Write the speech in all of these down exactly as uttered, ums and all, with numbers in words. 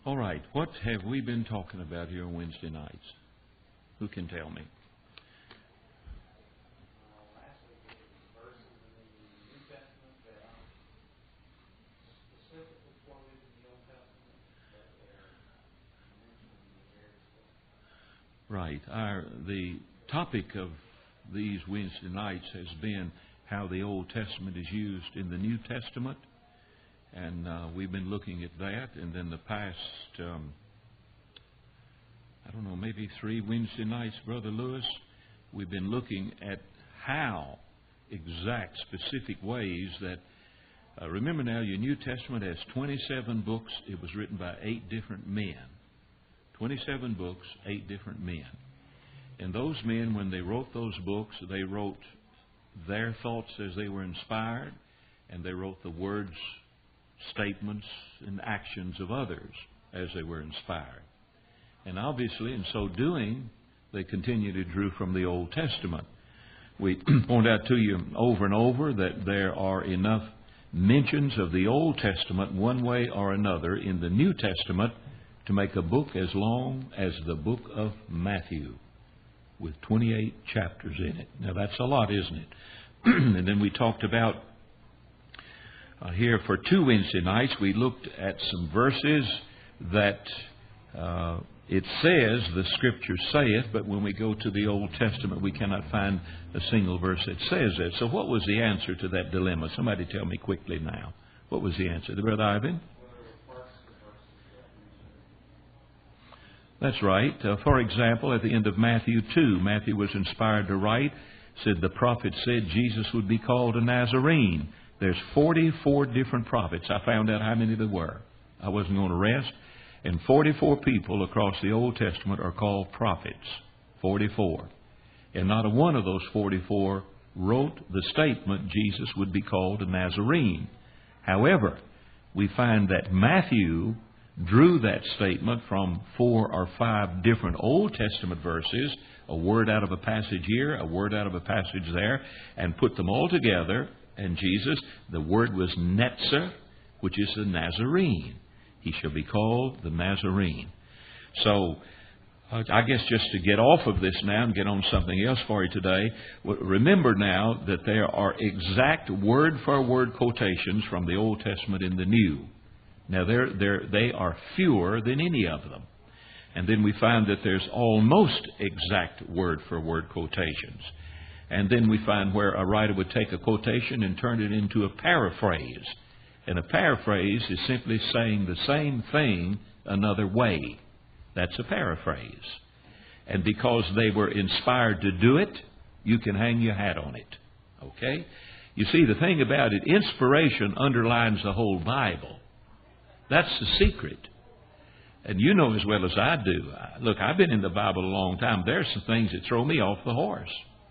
All right, what have we been talking about here on Wednesday nights? Who can tell me? Right. Our, the topic of these Wednesday nights has been how the Old Testament is used in the New Testament. And uh, we've been looking at that. And then the past, um, I don't know, maybe three Wednesday nights, Brother Lewis, we've been looking at how exact, specific ways that, uh, remember now, your New Testament has twenty-seven books. It was written by eight different men. twenty-seven books, eight different men. And those men, when they wrote those books, they wrote their thoughts as they were inspired, and they wrote the words, statements, and actions of others as they were inspired. And obviously, in so doing, they continued to draw from the Old Testament. We point out to you over and over that there are enough mentions of the Old Testament one way or another in the New Testament to make a book as long as the book of Matthew, with twenty-eight chapters in it. Now that's a lot, isn't it? And then we talked about uh, here for two Wednesday nights, we looked at some verses that uh, it says the Scripture saith, but when we go to the Old Testament, we cannot find a single verse that says that. So what was the answer to that dilemma? Somebody tell me quickly now. What was the answer? Brother Ivan? That's right. Uh, for example, at the end of Matthew two, Matthew was inspired to write, said the prophet said Jesus would be called a Nazarene. There's forty-four different prophets. I found out how many there were. I wasn't going to rest. And forty-four people across the Old Testament are called prophets. forty-four. And not a one of those forty-four wrote the statement Jesus would be called a Nazarene. However, we find that Matthew drew that statement from four or five different Old Testament verses, a word out of a passage here, a word out of a passage there, and put them all together. And Jesus, the word was Netzer, which is the Nazarene. He shall be called the Nazarene. So, uh, I guess just to get off of this now and get on something else for you today, remember now that there are exact word-for-word quotations from the Old Testament in the New. Now, they're, they're, they are fewer than any of them. And then we find that there's almost exact word-for-word quotations. And then we find where a writer would take a quotation and turn it into a paraphrase. And a paraphrase is simply saying the same thing another way. That's a paraphrase. And because they were inspired to do it, you can hang your hat on it. Okay? You see, the thing about it, inspiration underlines the whole Bible. That's the secret. And you know as well as I do. Look, I've been in the Bible a long time. There are some things that throw me off the horse.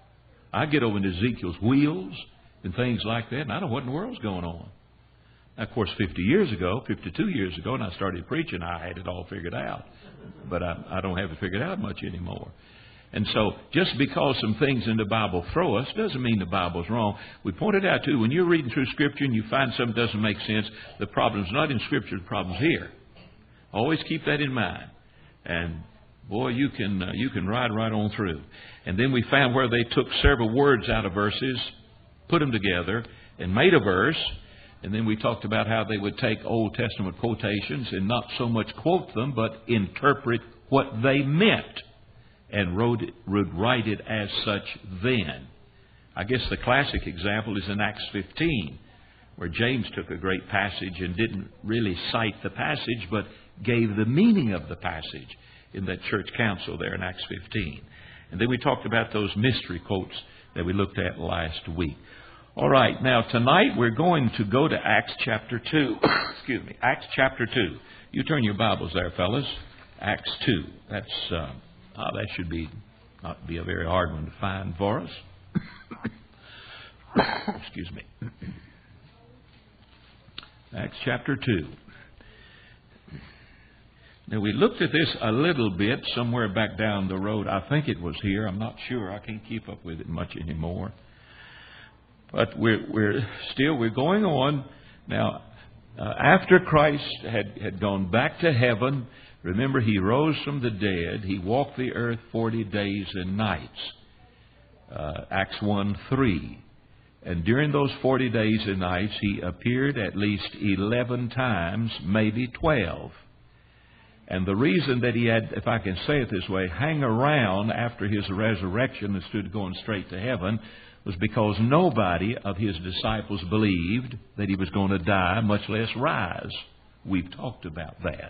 I get over into Ezekiel's wheels and things like that, and I don't know what in the world's going on. Now, of course, fifty years ago, fifty-two years ago, when I started preaching, I had it all figured out. But I, I don't have it figured out much anymore. And so, just because some things in the Bible throw us doesn't mean the Bible's wrong. We pointed out, too, when you're reading through Scripture and you find something that doesn't make sense, the problem's not in Scripture, the problem's here. Always keep that in mind. And, boy, you can uh, you can ride right on through. And then we found where they took several words out of verses, put them together, and made a verse. And then we talked about how they would take Old Testament quotations and not so much quote them, but interpret what they meant. And wrote it, would write it as such then. I guess the classic example is in Acts fifteen, where James took a great passage and didn't really cite the passage, but gave the meaning of the passage in that church council there in Acts fifteen. And then we talked about those mystery quotes that we looked at last week. All right, now tonight we're going to go to Acts chapter two. Excuse me, Acts chapter two. You turn your Bibles there, fellas. Acts two. That's... Uh, Ah, that should be not be a very hard one to find for us. Excuse me. Acts chapter two. Now, we looked at this a little bit somewhere back down the road. I think it was here. I'm not sure. I can't keep up with it much anymore. But we're, we're still, we're going on. Now, Uh, after Christ had, had gone back to heaven, remember, He rose from the dead. He walked the earth forty days and nights. Uh, Acts one three. And during those forty days and nights, He appeared at least eleven times, maybe twelve. And the reason that He had, if I can say it this way, hang around after His resurrection instead of going straight to heaven was because nobody of His disciples believed that He was going to die, much less rise. We've talked about that.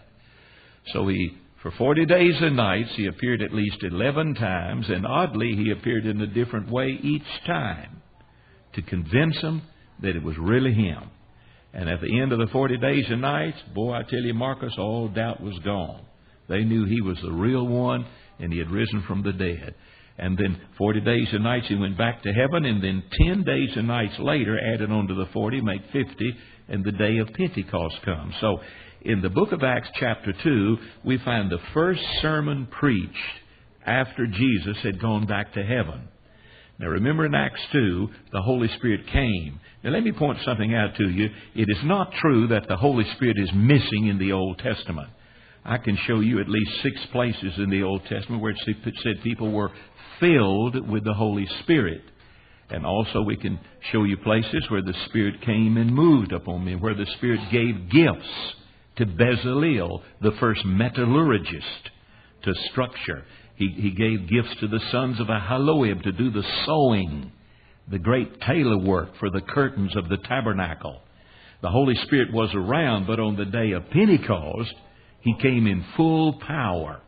So He, for forty days and nights, He appeared at least eleven times, and oddly, He appeared in a different way each time to convince them that it was really Him. And at the end of the forty days and nights, boy, I tell you, Marcus, all doubt was gone. They knew He was the real one, and He had risen from the dead. And then forty days and nights He went back to heaven, and then ten days and nights later, added on to the forty, make fifty, and the day of Pentecost comes. So in the book of Acts chapter two, we find the first sermon preached after Jesus had gone back to heaven. Now remember, in Acts two, the Holy Spirit came. Now let me point something out to you. It is not true that the Holy Spirit is missing in the Old Testament. I can show you at least six places in the Old Testament where it said people were filled with the Holy Spirit. And also we can show you places where the Spirit came and moved upon me, where the Spirit gave gifts to Bezaleel, the first metallurgist, to structure. He, he gave gifts to the sons of Ahaloab to do the sewing, the great tailor work for the curtains of the tabernacle. The Holy Spirit was around, but on the day of Pentecost, He came in full power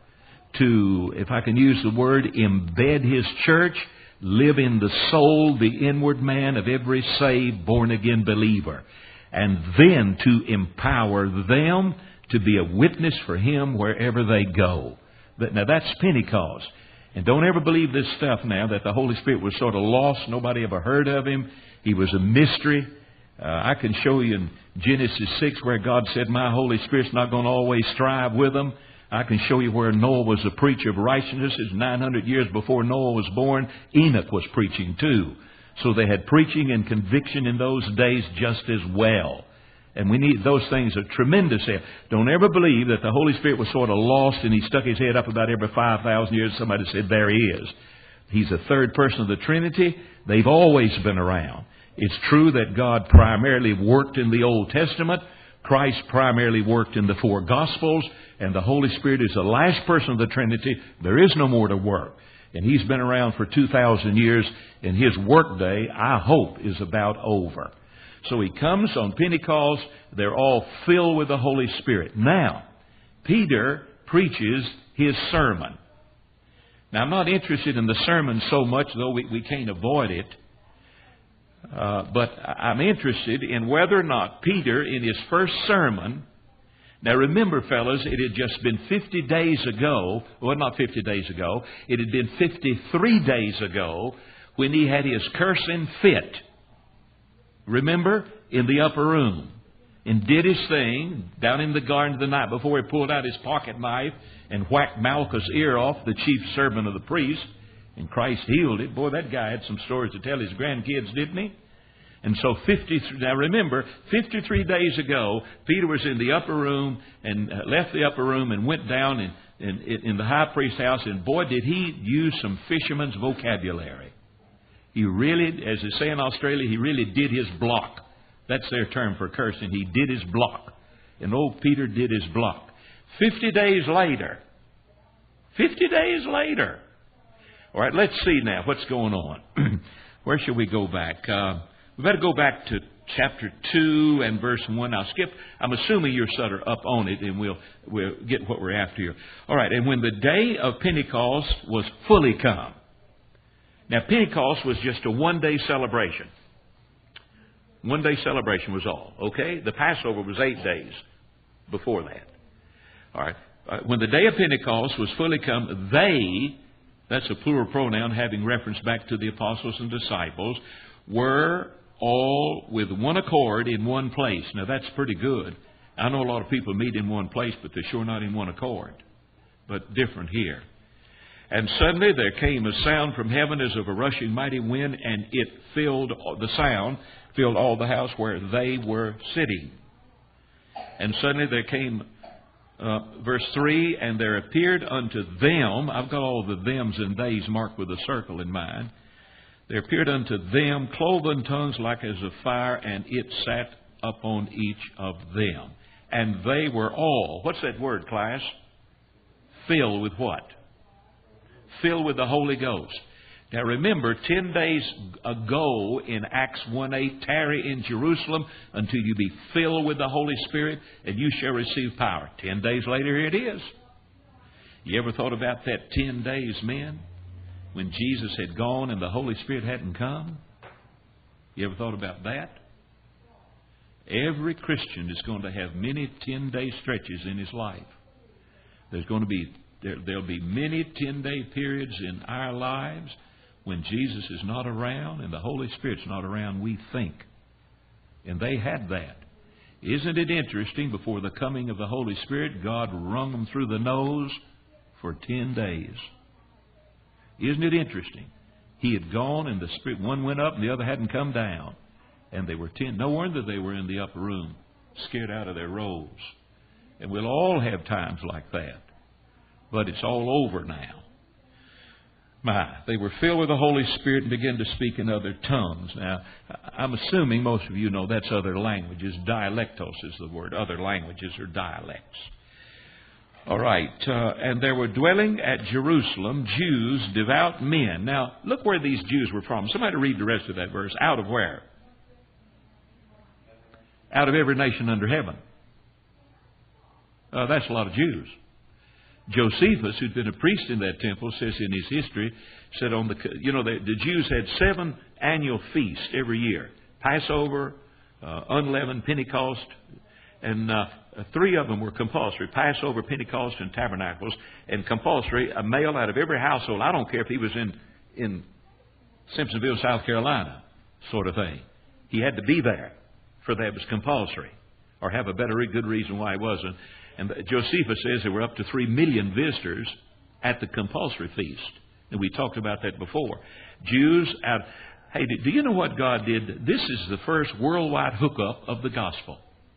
to, if I can use the word, embed His church, live in the soul, the inward man of every saved, born-again believer, and then to empower them to be a witness for Him wherever they go. Now that's Pentecost. And don't ever believe this stuff now that the Holy Spirit was sort of lost. Nobody ever heard of Him. He was a mystery. Uh, I can show you in Genesis six where God said, my Holy Spirit's not going to always strive with them. I can show you where Noah was a preacher of righteousness. It's nine hundred years before Noah was born. Enoch was preaching too. So they had preaching and conviction in those days just as well. And we need, those things are tremendous help. Don't ever believe that the Holy Spirit was sort of lost and He stuck His head up about every five thousand years. Somebody said, there He is. He's the third person of the Trinity. They've always been around. It's true that God primarily worked in the Old Testament. Christ primarily worked in the four Gospels. And the Holy Spirit is the last person of the Trinity. There is no more to work. And He's been around for two thousand years. And His workday, I hope, is about over. So He comes on Pentecost. They're all filled with the Holy Spirit. Now, Peter preaches his sermon. Now, I'm not interested in the sermon so much, though we, we can't avoid it. Uh, but I'm interested in whether or not Peter, in his first sermon, now remember, fellas, it had just been fifty days ago, well, not fifty days ago, it had been fifty-three days ago when he had his cursing fit. Remember? In the upper room. And did his thing down in the garden the night before he pulled out his pocket knife and whacked Malchus' ear off, the chief servant of the priest. And Christ healed it. Boy, that guy had some stories to tell his grandkids, didn't he? And so fifty-three, now remember, fifty-three days ago, Peter was in the upper room and left the upper room and went down in, in, in the high priest's house. And boy, did he use some fisherman's vocabulary. He really, as they say in Australia, he really did his block. That's their term for cursing. He did his block. And old Peter did his block. Fifty days later. Fifty days later. All right, let's see now what's going on. Where should we go back? Uh, we better go back to chapter two and verse one. I'll skip. I'm assuming you're sort of up on it, and we'll we'll get what we're after here. All right, and when the day of Pentecost was fully come. Now, Pentecost was just a one-day celebration. One-day celebration was all, okay? The Passover was eight days before that. All right. Uh, when the day of Pentecost was fully come, they, that's a plural pronoun having reference back to the apostles and disciples, were all with one accord in one place. Now, that's pretty good. I know a lot of people meet in one place, but they're sure not in one accord. But different here. And suddenly there came a sound from heaven as of a rushing mighty wind, and it filled, the sound filled all the house where they were sitting. And suddenly there came, uh, verse three, and there appeared unto them, I've got all the thems and theys marked with a circle in mind. There appeared unto them cloven tongues like as of fire, and it sat upon each of them. And they were all, what's that word, class? Filled with what? Filled with the Holy Ghost. Now remember, ten days ago in Acts one eight, tarry in Jerusalem until you be filled with the Holy Spirit, and you shall receive power. Ten days later, here it is. You ever thought about that ten days, men, when Jesus had gone and the Holy Spirit hadn't come? You ever thought about that? Every Christian is going to have many ten-day stretches in his life. There's going to be there, there'll be many ten-day periods in our lives when Jesus is not around and the Holy Spirit's not around, we think. And they had that. Isn't it interesting, before the coming of the Holy Spirit, God wrung them through the nose for ten days. Isn't it interesting? He had gone and the Spirit, one went up and the other hadn't come down. And they were ten. No wonder they were in the upper room, scared out of their robes. And we'll all have times like that. But it's all over now. My, they were filled with the Holy Spirit and began to speak in other tongues. Now, I'm assuming most of you know that's other languages. Dialectos is the word. Other languages are dialects. All right. Uh, and there were dwelling at Jerusalem Jews, devout men. Now, look where these Jews were from. Somebody read the rest of that verse. Out of where? Out of every nation under heaven. Uh, that's a lot of Jews. Josephus, who'd been a priest in that temple, says in his history, said on the, you know, the, the Jews had seven annual feasts every year. Passover, uh, unleavened, Pentecost, and uh, three of them were compulsory. Passover, Pentecost, and Tabernacles. And compulsory, a male out of every household, I don't care if he was in, in Simpsonville, South Carolina, sort of thing. He had to be there, for that was compulsory. Or have a better, good reason why he wasn't. And Josephus says there were up to three million visitors at the compulsory feast. And we talked about that before. Jews out. Hey, do you know what God did? This is the first worldwide hookup of the gospel.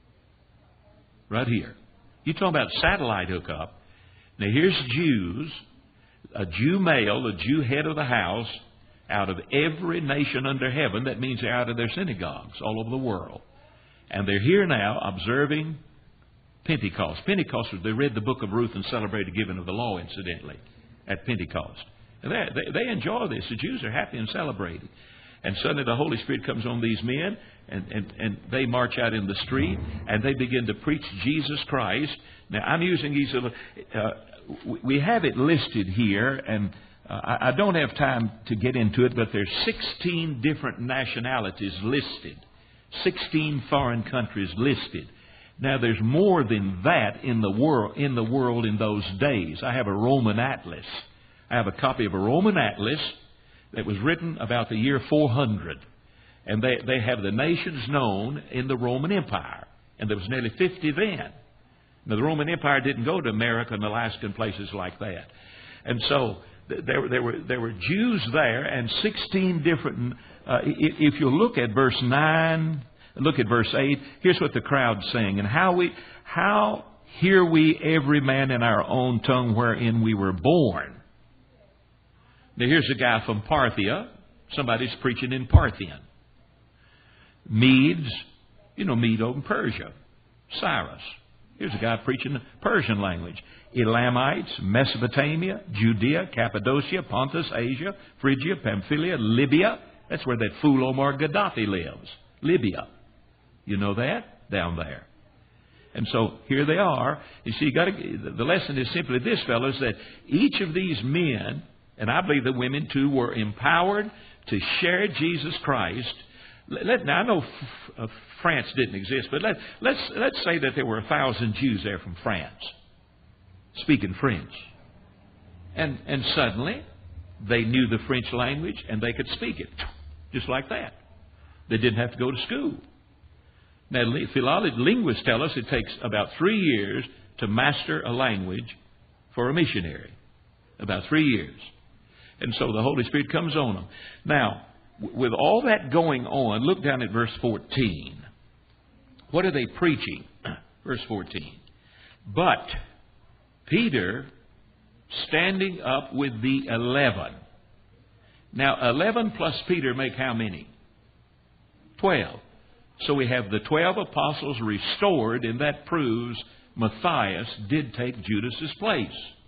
Right here. You talk about satellite hookup. Now here's Jews, a Jew male, a Jew head of the house, out of every nation under heaven. That means they're out of their synagogues all over the world. And they're here now observing Pentecost. Pentecost, they read the book of Ruth and celebrated the giving of the law, incidentally, at Pentecost. And they, they, they enjoy this. The Jews are happy and celebrating. And suddenly the Holy Spirit comes on these men, and, and, and they march out in the street, and they begin to preach Jesus Christ. Now, I'm using these, uh, we have it listed here, and uh, I, I don't have time to get into it, but there's sixteen different nationalities listed. sixteen foreign countries listed. Now, there's more than that in the world in the world in those days. I have a Roman atlas. I have a copy of a Roman atlas that was written about the year four hundred. And they, they have the nations known in the Roman Empire. And there was nearly fifty then. Now, the Roman Empire didn't go to America and Alaska and places like that. And so there, there, were, there were Jews there, and sixteen different... Uh, if you look at verse nine... Look at verse eight. Here's what the crowd's saying. And how we, how hear we every man in our own tongue wherein we were born. Now here's a guy from Parthia. Somebody's preaching in Parthian. Medes, you know, Medo and Persia. Cyrus. Here's a guy preaching the Persian language. Elamites, Mesopotamia, Judea, Cappadocia, Pontus, Asia, Phrygia, Pamphylia, Libya. That's where that fool Omar Gaddafi lives. Libya. You know that? Down there. And so here they are. You see, you got to, the lesson is simply this, fellas, that each of these men, and I believe the women too, were empowered to share Jesus Christ. Let, now, I know f- uh, France didn't exist, but let, let's, let's say that there were a thousand Jews there from France speaking French. And, and suddenly, they knew the French language and they could speak it. Just like that. They didn't have to go to school. Now, philology linguists tell us it takes about three years to master a language for a missionary. About three years. And so the Holy Spirit comes on them. Now, with all that going on, look down at verse fourteen. What are they preaching? Verse fourteen. But Peter, standing up with the eleven. Now, eleven plus Peter make how many? Twelve. So we have the twelve apostles restored, and that proves Matthias did take Judas's place.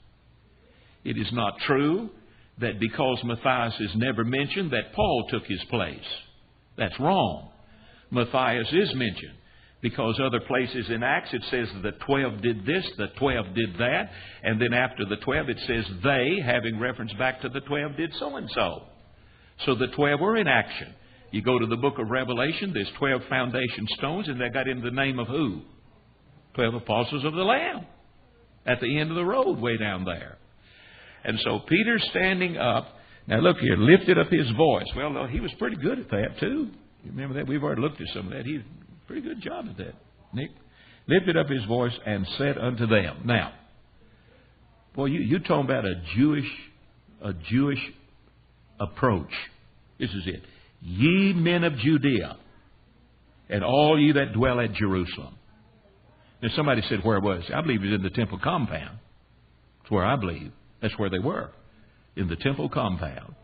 It is not true that because Matthias is never mentioned that Paul took his place. That's wrong. Matthias is mentioned because other places in Acts it says the twelve did this, the twelve did that, and then after the twelve it says they, having reference back to the twelve, did so and so. So the twelve were in action. You go to the book of Revelation, there's twelve foundation stones, and they got in the name of who? Twelve apostles of the Lamb at the end of the road way down there. And so Peter standing up, now look here, lifted up his voice. Well, no, he was pretty good at that too. You remember that? We've already looked at some of that. He did a pretty good job at that, Nick. Lifted up his voice and said unto them. Now, boy, you, you're talking about a Jewish, a Jewish approach. This is it. Ye men of Judea, and all ye that dwell at Jerusalem. Now somebody said, where was he? I believe he was in the temple compound. That's where I believe. That's where they were. In the temple compound.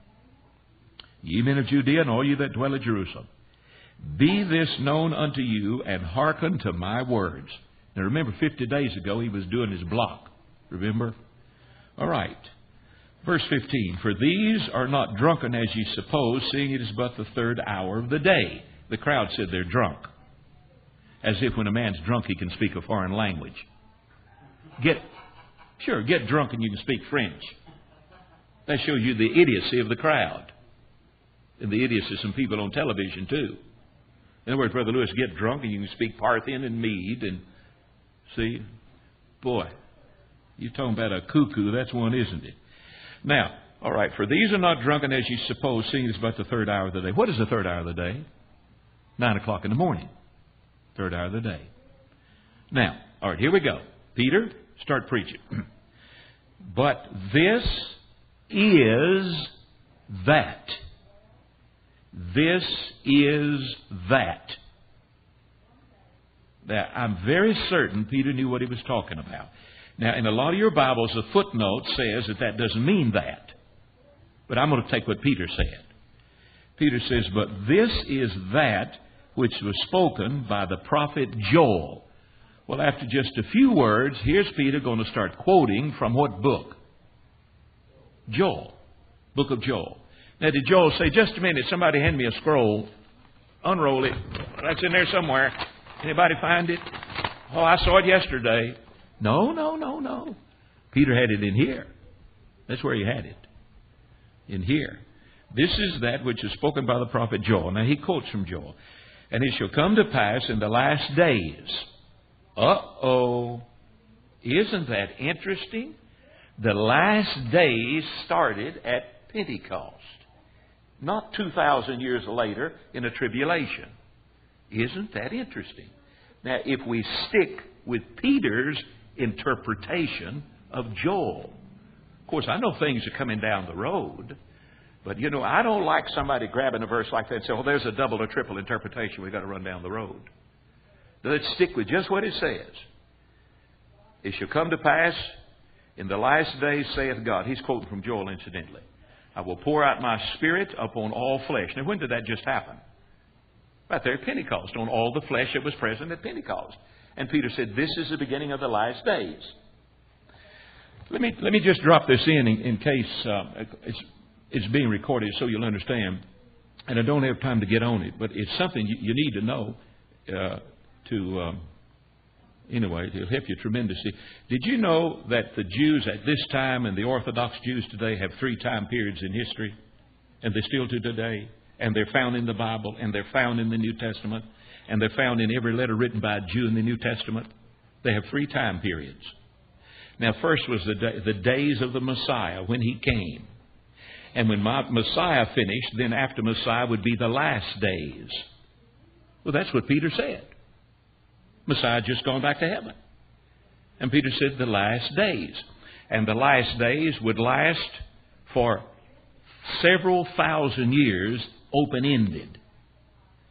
Ye men of Judea, and all ye that dwell at Jerusalem. Be this known unto you, and hearken to my words. Now remember, fifty days ago he was doing his block. Remember? All right. Verse fifteen, for these are not drunken as ye suppose, seeing it is but the third hour of the day. The crowd said they're drunk. As if when a man's drunk he can speak a foreign language. Get, sure, get drunk and you can speak French. That shows you the idiocy of the crowd. And the idiocy of some people on television too. In other words, Brother Lewis, get drunk and you can speak Parthian and Mede and see, boy, you're talking about a cuckoo, that's one, isn't it? Now, all right, for these are not drunken as you suppose, seeing it's but the third hour of the day. What is the third hour of the day? Nine o'clock in the morning. Third hour of the day. Now, all right, here we go. Peter, start preaching. But this is that. This is that. Now, I'm very certain Peter knew what he was talking about. Now, in a lot of your Bibles, a footnote says that that doesn't mean that. But I'm going to take what Peter said. Peter says, but this is that which was spoken by the prophet Joel. Well, after just a few words, here's Peter going to start quoting from what book? Joel. Book of Joel. Now, did Joel say, just a minute, somebody hand me a scroll. Unroll it. That's in there somewhere. Anybody find it? Oh, I saw it yesterday. No, no, no, no. Peter had it in here. That's where he had it. In here. This is that which is spoken by the prophet Joel. Now he quotes from Joel. And it shall come to pass in the last days. Uh-oh. Isn't that interesting? The last days started at Pentecost. Not two thousand years later in a tribulation. Isn't that interesting? Now if we stick with Peter's interpretation of Joel. Of course, I know things are coming down the road, but you know, I don't like somebody grabbing a verse like that and say, well, there's a double or triple interpretation. We've got to run down the road. Let's stick with just what it says. It shall come to pass in the last days, saith God. He's quoting from Joel, incidentally. I will pour out my Spirit upon all flesh. Now, when did that just happen? Right there at Pentecost, on all the flesh that was present at Pentecost. And Peter said, this is the beginning of the last days. Let me let me just drop this in in, in case uh, it's, it's being recorded so you'll understand. And I don't have time to get on it, but it's something you, you need to know uh, to, um, anyway, it'll help you tremendously. Did you know that the Jews at this time and the Orthodox Jews today have three time periods in history? And they still do today. And they're found in the Bible, and they're found in the New Testament, and they're found in every letter written by a Jew in the New Testament. They have three time periods. Now, first was the, day, the days of the Messiah, when he came. And when my Messiah finished, then after Messiah would be the last days. Well, that's what Peter said. Messiah had just gone back to heaven. And Peter said the last days. And the last days would last for several thousand years, open-ended.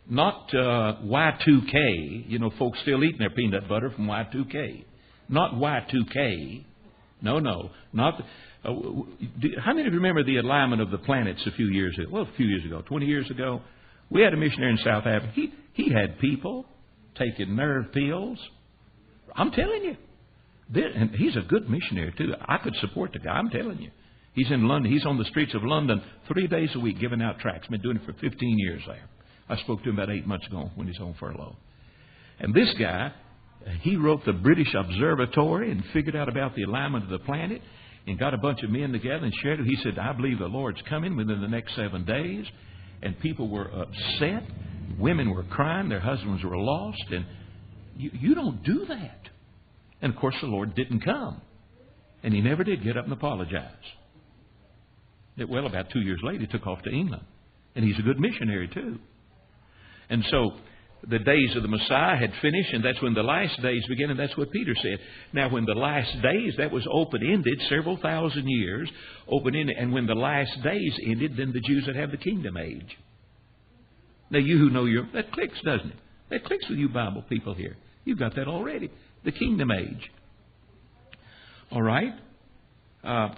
Not uh, Y two K. You know, folks still eating their peanut butter from Y two K. Not Y two K. No, no. Not. Uh, do, how many of you remember the alignment of the planets a few years ago? Well, a few years ago, twenty years ago. We had a missionary in South Africa. He, he had people taking nerve pills. I'm telling you. This, and he's a good missionary, too. I could support the guy. I'm telling you. He's in London. He's on the streets of London three days a week giving out tracts. Been doing it for fifteen years there. I spoke to him about eight months ago when he's on furlough. And this guy, he wrote the British Observatory and figured out about the alignment of the planet and got a bunch of men together and shared it. He said, I believe the Lord's coming within the next seven days. And people were upset. Women were crying. Their husbands were lost. And you, you don't do that. And, of course, the Lord didn't come. And he never did get up and apologize. It, well, about two years later, he took off to England. And he's a good missionary, too. And so the days of the Messiah had finished, and that's when the last days began, and that's what Peter said. Now, when the last days, that was open-ended, several thousand years, open-ended, and when the last days ended, then the Jews would have the kingdom age. Now, you who know your... That clicks, doesn't it? That clicks with you Bible people here. You've got that already. The kingdom age. All right? Uh,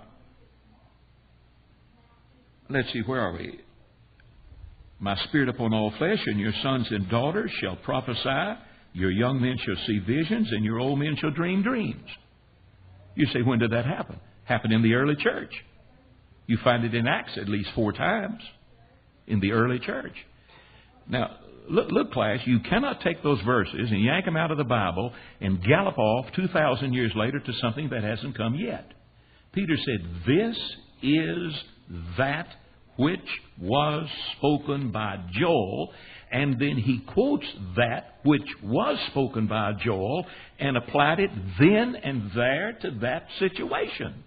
let's see, where are we? My spirit upon all flesh, and your sons and daughters shall prophesy. Your young men shall see visions, and your old men shall dream dreams. You say, when did that happen? Happened in the early church. You find it in Acts at least four times in the early church. Now, look, look, class, you cannot take those verses and yank them out of the Bible and gallop off two thousand years later to something that hasn't come yet. Peter said, this is that which was spoken by Joel, and then he quotes that which was spoken by Joel and applied it then and there to that situation.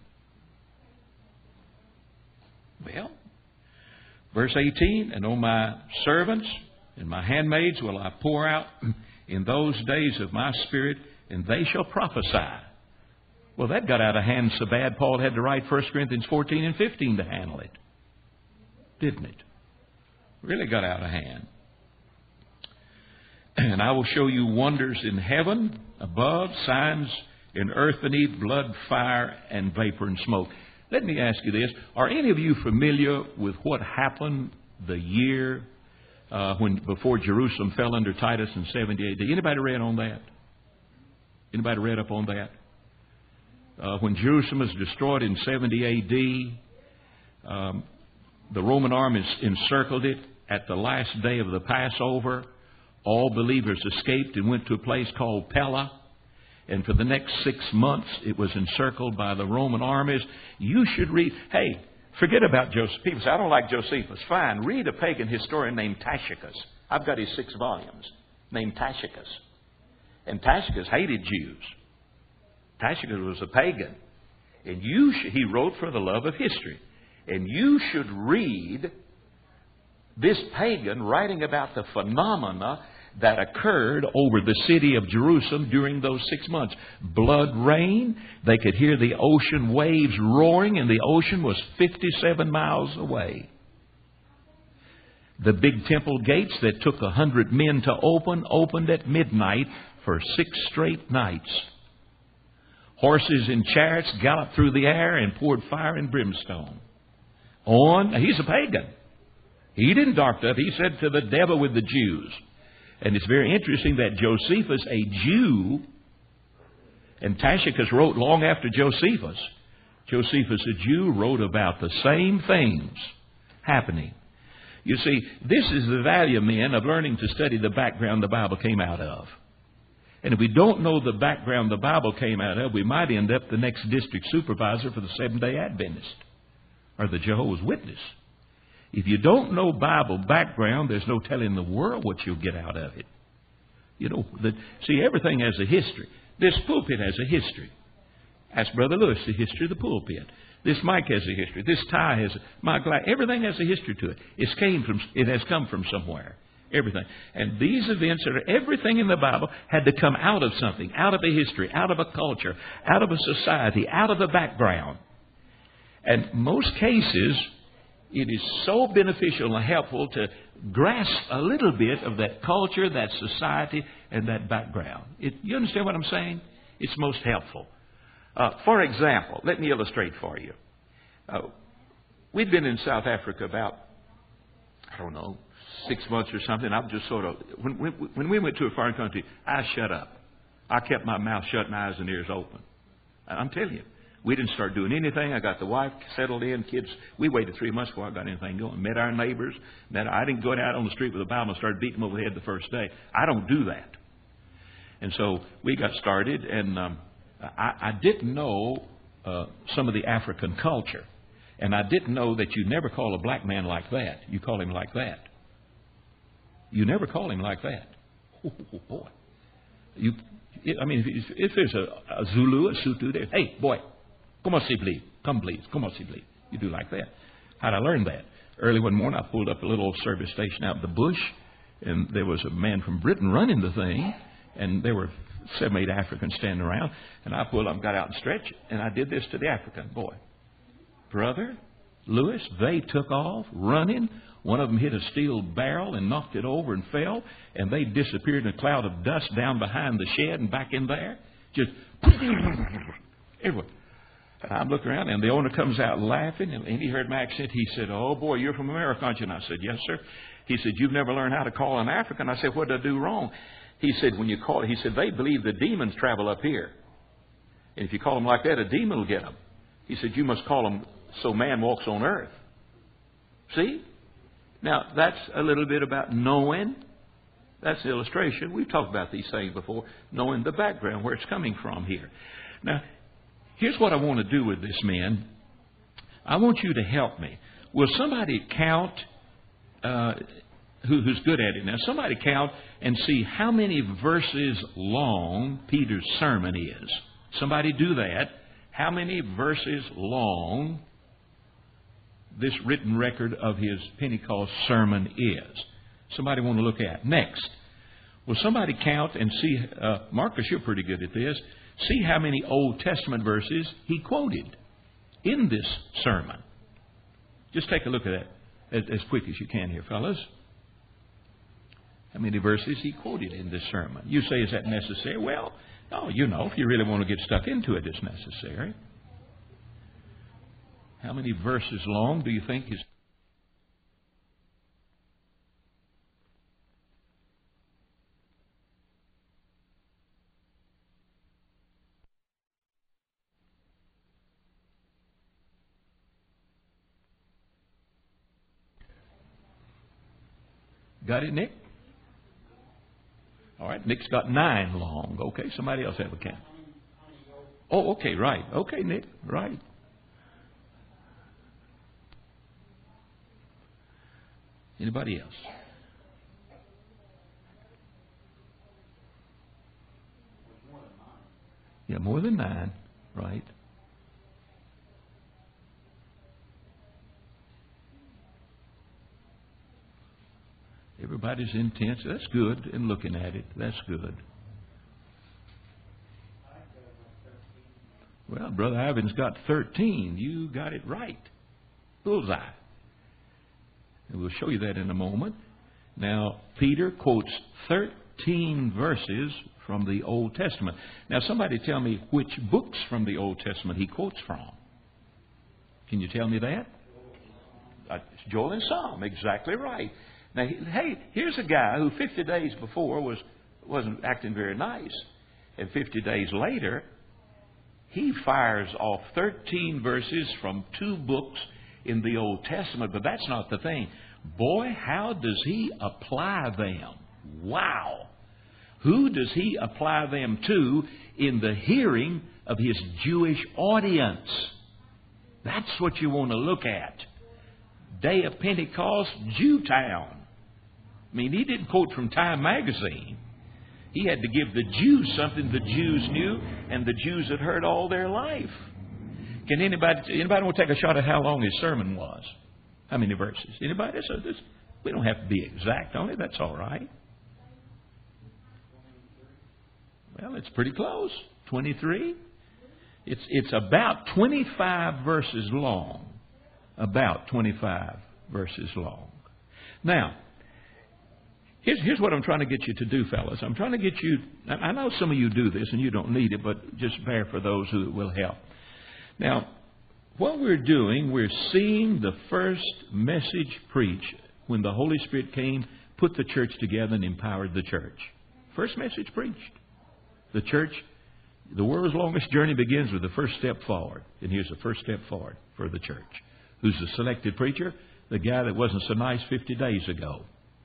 Well, verse eighteen, and on my servants and my handmaids will I pour out in those days of my spirit, and they shall prophesy. Well, that got out of hand so bad Paul had to write First Corinthians fourteen and fifteen to handle it. Didn't it? Really got out of hand. And I will show you wonders in heaven above, signs in earth beneath, blood, fire, and vapor and smoke. Let me ask you this. Are any of you familiar with what happened the year uh, when before Jerusalem fell under Titus in seventy A D? Anybody read on that? Anybody read up on that? Uh, when Jerusalem was destroyed in seventy A D, um, the Roman armies encircled it at the last day of the Passover. All believers escaped and went to a place called Pella. And for the next six months, it was encircled by the Roman armies. You should read. Hey, forget about Josephus. People say, I don't like Josephus. Fine. Read a pagan historian named Tacitus. I've got his six volumes named Tacitus. And Tacitus hated Jews. Tacitus was a pagan. And you sh- he wrote for the love of history. And you should read this pagan writing about the phenomena that occurred over the city of Jerusalem during those six months. Blood rain. They could hear the ocean waves roaring, and the ocean was fifty-seven miles away. The big temple gates that took a hundred men to open, opened at midnight for six straight nights. Horses and chariots galloped through the air and poured fire and brimstone. On, he's a pagan. He didn't dark up. He said to the devil with the Jews. And it's very interesting that Josephus, a Jew, and Tacitus wrote long after Josephus. Josephus, a Jew, wrote about the same things happening. You see, this is the value, men, of learning to study the background the Bible came out of. And if we don't know the background the Bible came out of, we might end up the next district supervisor for the Seventh-day Adventist or the Jehovah's Witness. If you don't know Bible background, there's no telling the world what you'll get out of it. You know, the, see, everything has a history. This pulpit has a history. Ask Brother Lewis the history of the pulpit. This mic has a history. This tie has a... My glass, everything has a history to it. It's came from, it has come from somewhere. Everything. And these events are everything in the Bible had to come out of something, out of a history, out of a culture, out of a society, out of a background. And most cases, It is so beneficial and helpful to grasp a little bit of that culture, that society, and that background. It, you understand what I'm saying? It's most helpful. Uh, for example, let me illustrate for you. Uh, we'd been in South Africa about, I don't know, six months or something. I'm just sort of, when, when, when we went to a foreign country, I shut up. I kept my mouth shut and eyes and ears open. I'm telling you. We didn't start doing anything. I got the wife settled in, kids. We waited three months before I got anything going. Met our neighbors. Met, I didn't go out on the street with a Bible and start beating them over the head the first day. I don't do that. And so we got started, and um, I, I didn't know uh, some of the African culture. And I didn't know that you never call a black man like that. You call him like that. You never call him like that. Oh, boy. You, I mean, if, if there's a, a Zulu, a Sutu, there, hey, boy. Come on, see, please. Come, please. Come on, see, please. You do like that. How'd I learn that? Early one morning, I pulled up a little old service station out in the bush, and there was a man from Britain running the thing, and there were seven, eight Africans standing around, and I pulled up and got out and stretched, and I did this to the African boy. Brother Lewis, they took off running. One of them hit a steel barrel and knocked it over and fell, and they disappeared in a cloud of dust down behind the shed and back in there. Just everywhere. And I'm looking around, and the owner comes out laughing, and he heard my accent. He said, "Oh, boy, you're from America, aren't you?" And I said, "Yes, sir." He said, "You've never learned how to call an African?" I said, "What did I do wrong?" He said, "When you call," he said, "they believe the demons travel up here. And if you call them like that, a demon will get them." He said, "You must call them so man walks on earth." See? Now, that's a little bit about knowing. That's the illustration. We've talked about these things before, knowing the background, where it's coming from here. Now, here's what I want to do with this, men. I want you to help me. Will somebody count, uh, who, who's good at it now, somebody count and see how many verses long Peter's sermon is. Somebody do that. How many verses long this written record of his Pentecost sermon is. Somebody want to look at. Next, will somebody count and see, uh, Marcus, you're pretty good at this, see how many Old Testament verses he quoted in this sermon. Just take a look at that as, as quick as you can here, fellas. How many verses he quoted in this sermon. You say, is that necessary? Well, no, you know, if you really want to get stuck into it, it's necessary. How many verses long do you think is... Got it, Nick? All right, Nick's got nine long. Okay, somebody else have a count. Oh, okay, right. Okay, Nick, right. Anybody else? Yeah, more than nine, right. Everybody's intense. That's good in looking at it. That's good. Well, Brother Ivan's got thirteen. You got it right. Bullseye. And we'll show you that in a moment. Now, Peter quotes thirteen verses from the Old Testament. Now, somebody tell me which books from the Old Testament he quotes from. Can you tell me that? Uh, Joel and Psalm. Exactly right. Now, hey, here's a guy who fifty days before was, wasn't acting very nice. And fifty days later, he fires off thirteen verses from two books in the Old Testament. But that's not the thing. Boy, how does he apply them? Wow. Who does he apply them to in the hearing of his Jewish audience? That's what you want to look at. Day of Pentecost, Jewtown. I mean, he didn't quote from Time magazine. He had to give the Jews something the Jews knew and the Jews had heard all their life. Can anybody anybody want to take a shot at how long his sermon was? How many verses? Anybody? So this, we don't have to be exact on it. That's all right. Well, it's pretty close. twenty-three. It's it's about twenty-five verses long. about twenty-five verses long. Now, here's, here's what I'm trying to get you to do, fellas. I'm trying to get you, I know some of you do this and you don't need it, but just bear for those who it will help. Now, what we're doing, we're seeing the first message preached when the Holy Spirit came, put the church together, and empowered the church. First message preached. The church, the world's longest journey begins with the first step forward. And here's the first step forward for the church. Who's the selected preacher? The guy that wasn't so nice fifty days ago.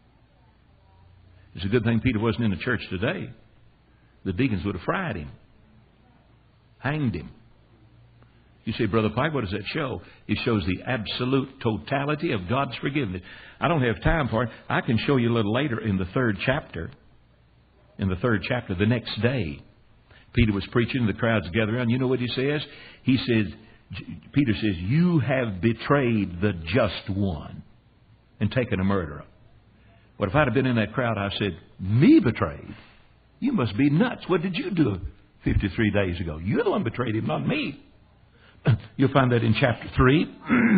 It's a good thing Peter wasn't in the church today. The deacons would have fried him, hanged him. You say, Brother Pike, what does that show? It shows the absolute totality of God's forgiveness. I don't have time for it. I can show you a little later in the third chapter. In the third chapter, the next day, Peter was preaching, the crowds gathered around. You know what he says? He says, Peter says, you have betrayed the just one and taken a murderer. Well, if I'd have been in that crowd, I said, me betrayed? You must be nuts. What did you do fifty-three days ago? You're the one who betrayed him, not me. You'll find that in chapter three,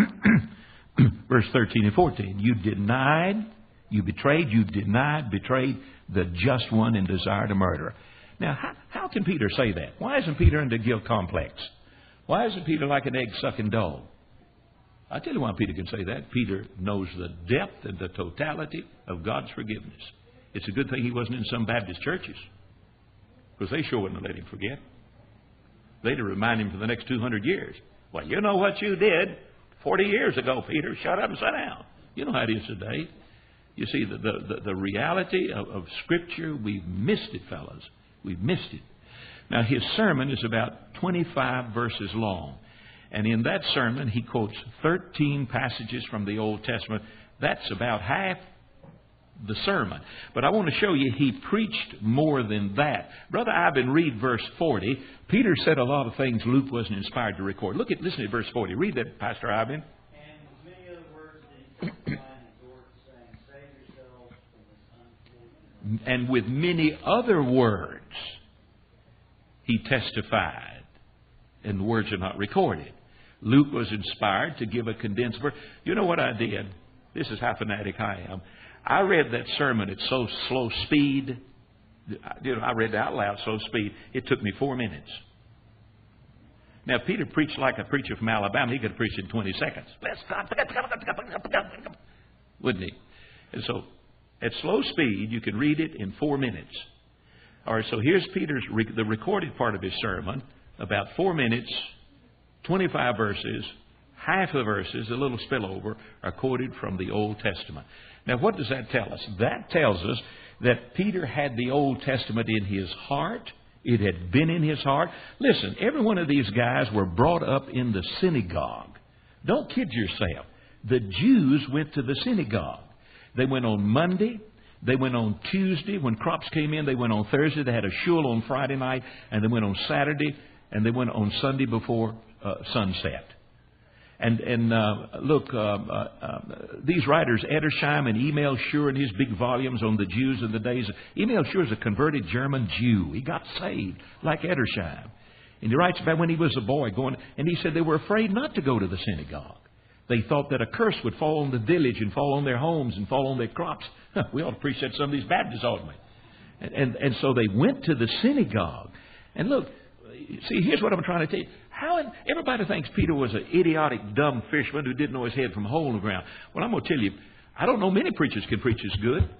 verse thirteen and fourteen. You denied, you betrayed, you denied, betrayed the just one and desired a murderer. Now, how, how can Peter say that? Why isn't Peter under guilt complex? Why isn't Peter like an egg-sucking dog? I'll tell you why Peter can say that. Peter knows the depth and the totality of God's forgiveness. It's a good thing he wasn't in some Baptist churches, because they sure wouldn't have let him forget. They'd remind him for the next two hundred years. Well, you know what you did forty years ago, Peter. Shut up and sit down. You know how it is today. You see, the, the, the, the reality of, of Scripture, we've missed it, fellas. We've missed it. Now, his sermon is about twenty-five verses long. And in that sermon, he quotes thirteen passages from the Old Testament. That's about half the sermon. But I want to show you he preached more than that. Brother Ivan, read verse forty. Peter said a lot of things Luke wasn't inspired to record. Look at, listen to verse forty. Read that, Pastor Ivan. And with many other words did he testify and exhort, saying, save yourselves from this unbelief. And with many other words he testified. And the words are not recorded. Luke was inspired to give a condensed verse. You know what I did? This is how fanatic I am. I read that sermon at so slow speed. You know, I read it out loud slow speed. It took me four minutes. Now, if Peter preached like a preacher from Alabama, he could have preached in twenty seconds. Wouldn't he? And so, at slow speed, you can read it in four minutes. All right, so here's Peter's, the recorded part of his sermon, about four minutes, twenty-five verses. Half of the verses, a little spillover, are quoted from the Old Testament. Now, what does that tell us? That tells us that Peter had the Old Testament in his heart. It had been in his heart. Listen, every one of these guys were brought up in the synagogue. Don't kid yourself. The Jews went to the synagogue. They went on Monday. They went on Tuesday. When crops came in, they went on Thursday. They had a shul on Friday night. And they went on Saturday. And they went on Sunday before uh, sunset. And, and uh, look, uh, uh, uh, these writers, Edersheim and Emil Schur in his big volumes on the Jews in the days. Emil Schur is a converted German Jew. He got saved like Edersheim. And he writes about when he was a boy going, and he said they were afraid not to go to the synagogue. They thought that a curse would fall on the village and fall on their homes and fall on their crops. We ought to preach that some of these Baptists, oughtn't we? And, and, and so they went to the synagogue. And look, see, here's what I'm trying to tell you. How in, everybody thinks Peter was an idiotic, dumb fisherman who didn't know his head from a hole in the ground. Well, I'm going to tell you, I don't know many preachers can preach as good.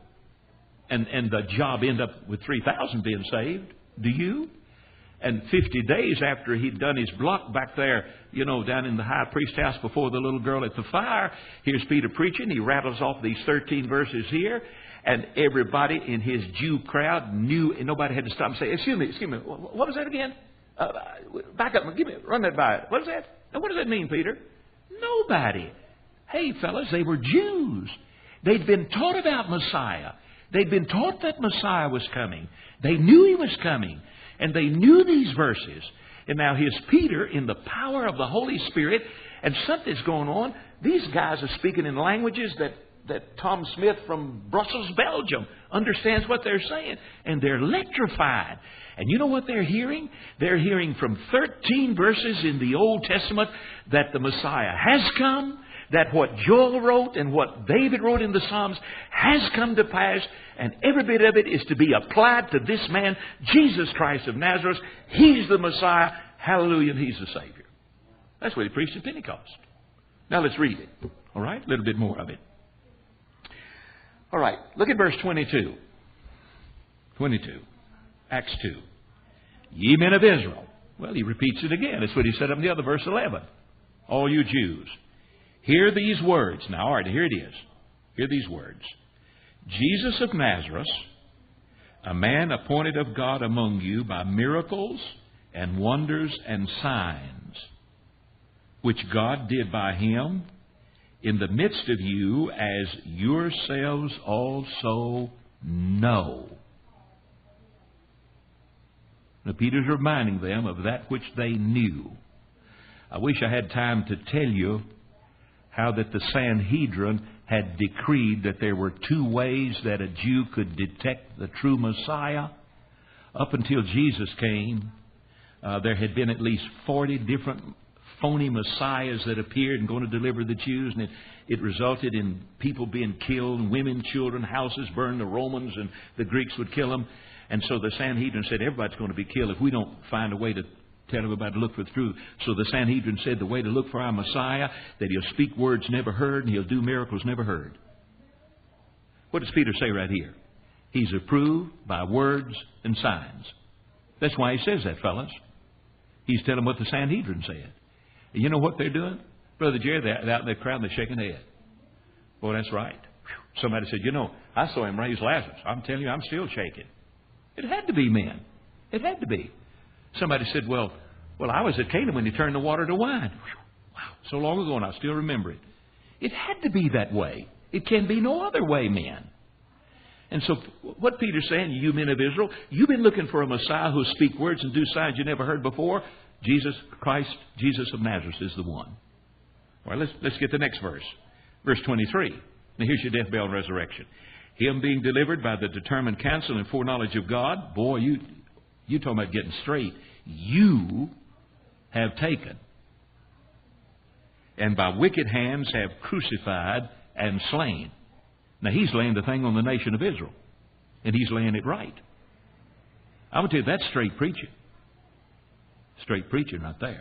And, and the job end up with three thousand being saved. Do you? And fifty days after he'd done his block back there, you know, down in the high priest house before the little girl at the fire, here's Peter preaching. He rattles off these thirteen verses here. And everybody in his Jew crowd knew, and nobody had to stop and say, excuse me, excuse me, what was that again? Uh, back up, give me, run that by. What is that? Now, what does that mean, Peter? Nobody. Hey, fellas, they were Jews. They'd been taught about Messiah. They'd been taught that Messiah was coming. They knew he was coming. And they knew these verses. And now here's Peter in the power of the Holy Spirit. And something's going on. These guys are speaking in languages that, that Tom Smith from Brussels, Belgium, understands what they're saying. And they're electrified. And you know what they're hearing? They're hearing from thirteen verses in the Old Testament that the Messiah has come, that what Joel wrote and what David wrote in the Psalms has come to pass, and every bit of it is to be applied to this man, Jesus Christ of Nazareth. He's the Messiah. Hallelujah, and He's the Savior. That's what he preached at Pentecost. Now let's read it. All right? A little bit more of it. All right. Look at verse twenty-two. twenty-two. Acts two. Ye men of Israel. Well, he repeats it again. That's what he said up in the other verse eleven. All you Jews. Hear these words. Now, all right, here it is. Hear these words. Jesus of Nazareth, a man appointed of God among you by miracles and wonders and signs, which God did by Him in the midst of you, as yourselves also know. Now, Peter's reminding them of that which they knew. I wish I had time to tell you how that the Sanhedrin had decreed that there were two ways that a Jew could detect the true Messiah. Up until Jesus came, uh, there had been at least forty different phony messiahs that appeared and going to deliver the Jews, and it, it resulted in people being killed, women, children, houses burned. The Romans and the Greeks would kill them. And so the Sanhedrin said, everybody's going to be killed if we don't find a way to tell everybody to look for the truth. So the Sanhedrin said the way to look for our Messiah, that He'll speak words never heard and He'll do miracles never heard. What does Peter say right here? He's approved by words and signs. That's why he says that, fellas. He's telling what the Sanhedrin said. And you know what they're doing? Brother Jerry, they're out in the crowd and they're shaking their head. Boy, that's right. Whew. Somebody said, you know, I saw Him raise Lazarus. I'm telling you, I'm still shaking. It had to be men. It had to be. Somebody said, well, well, I was at Canaan when He turned the water to wine. Whew. Wow, so long ago and I still remember it. It had to be that way. It can be no other way, men. And so what Peter's saying, you men of Israel, you've been looking for a Messiah who'll speak words and do signs you never heard before. Jesus Christ, Jesus of Nazareth is the one. All right, let's, let's get the next verse. Verse twenty-three. Now here's your death, burial, and resurrection. Him being delivered by the determined counsel and foreknowledge of God. Boy, you, you talking about getting straight. You have taken, and by wicked hands have crucified and slain. Now He's laying the thing on the nation of Israel. And He's laying it right. I'm going to tell you, that's straight preaching. Straight preaching right there.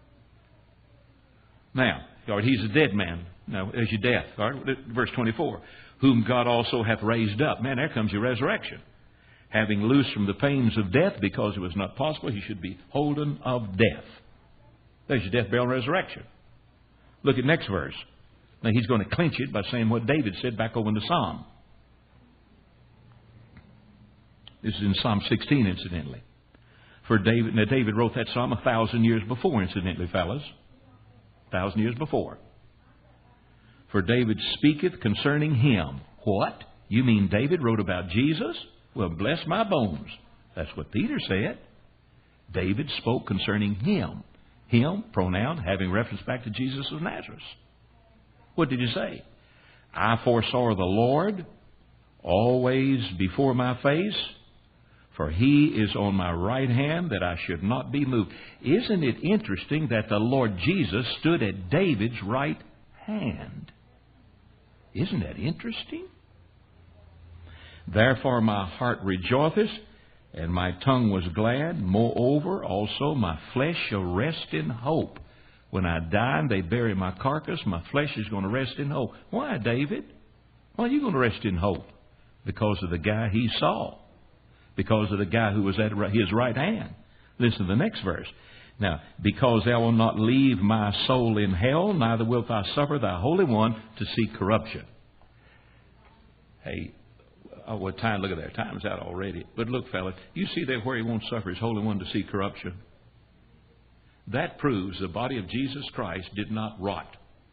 Now, all right, He's a dead man. Now, there's your death. All right, verse twenty-four. Whom God also hath raised up. Man, there comes your resurrection. Having loosed from the pains of death, because it was not possible He should be holden of death. There's your death, burial, and resurrection. Look at next verse. Now, he's going to clinch it by saying what David said back over in the Psalm. This is in Psalm sixteen, incidentally. For David, now David wrote that psalm a thousand years before, incidentally, fellas. A thousand years before. For David speaketh concerning Him. What? You mean David wrote about Jesus? Well, bless my bones. That's what Peter said. David spoke concerning Him. Him, pronoun, having reference back to Jesus of Nazareth. What did he say? I foresaw the Lord always before my face, for He is on my right hand, that I should not be moved. Isn't it interesting that the Lord Jesus stood at David's right hand? Isn't that interesting? Therefore my heart rejoiceth, and my tongue was glad. Moreover, also my flesh shall rest in hope. When I die and they bury my carcass, my flesh is going to rest in hope. Why, David? Why are you going to rest in hope? Because of the guy he saw. Because of the guy who was at His right hand. Listen to the next verse. Now, because thou wilt not leave my soul in hell, neither wilt thou suffer thy Holy One to see corruption. Hey, oh, what time? Look at that. Time's out already. But look, fellas, you see there where He won't suffer His Holy One to see corruption? That proves the body of Jesus Christ did not rot.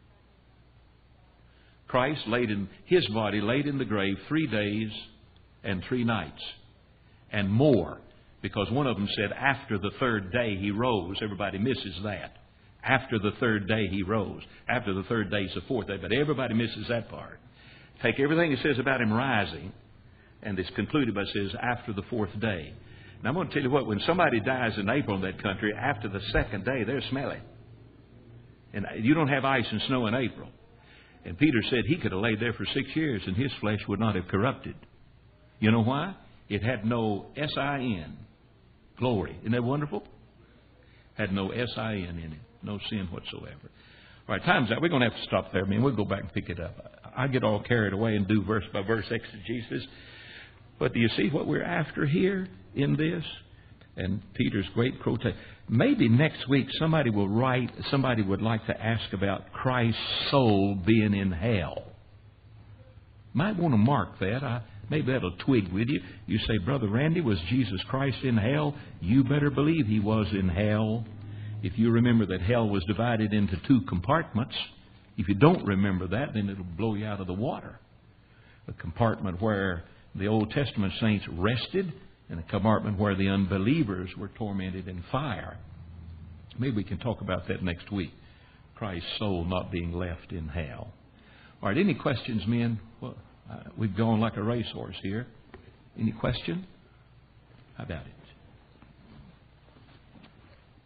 Christ laid in, His body laid in the grave three days and three nights. And more. Because one of them said after the third day He rose. Everybody misses that. After the third day He rose. After the third day is the fourth day. But everybody misses that part. Take everything it says about Him rising, and it's concluded by it says after the fourth day. Now, I'm going to tell you what, when somebody dies in April in that country, after the second day, they're smelly. And you don't have ice and snow in April. And Peter said he could have laid there for six years and his flesh would not have corrupted. You know why? It had no S I N. Glory. Isn't that wonderful? Had no S I N in it. No sin whatsoever. All right, time's out. We're going to have to stop there, man. We'll go back and pick it up. I get all carried away and do verse by verse exegesis. But do you see what we're after here in this? And Peter's great quotation. Maybe next week somebody will write, somebody would like to ask about Christ's soul being in hell. Might want to mark that. I, maybe that'll twig with you. You say, Brother Randy, was Jesus Christ in hell? You better believe He was in hell. If you remember that hell was divided into two compartments, if you don't remember that, then it'll blow you out of the water. A compartment where the Old Testament saints rested, and a compartment where the unbelievers were tormented in fire. Maybe we can talk about that next week. Christ's soul not being left in hell. All right, any questions, men? Well, uh, we've gone like a racehorse here. Any question? How about it?